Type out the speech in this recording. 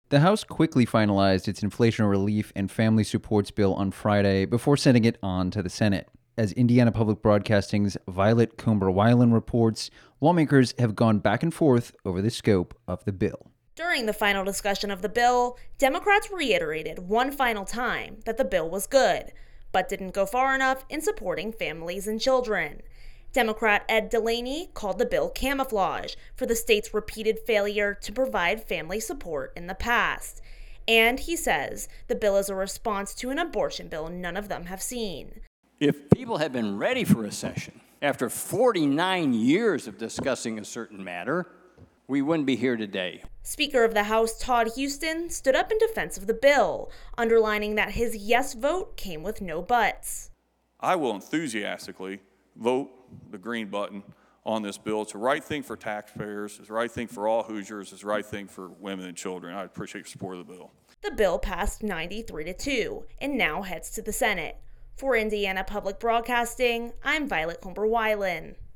The House quickly finalized its inflation relief and family supports bill on Friday before sending it on to the Senate. As Indiana Public Broadcasting's Violet Comber-Weiland reports, lawmakers have gone back and forth over the scope of the bill. During the final discussion of the bill, Democrats reiterated one final time that the bill was good, but didn't go far enough in supporting families and children. Democrat Ed Delaney called the bill camouflage for the state's repeated failure to provide family support in the past. And he says the bill is a response to an abortion bill none of them have seen. If people had been ready for a session after 49 years of discussing a certain matter, we wouldn't be here today. Speaker of the House Todd Huston stood up in defense of the bill, underlining that his yes vote came with no buts. I will enthusiastically vote the green button on this bill. It's the right thing for taxpayers, it's the right thing for all Hoosiers, it's the right thing for women and children. I appreciate your support of the bill. The bill passed 93-2 and now heads to the Senate. For Indiana Public Broadcasting, I'm Violet Comber-Weiland.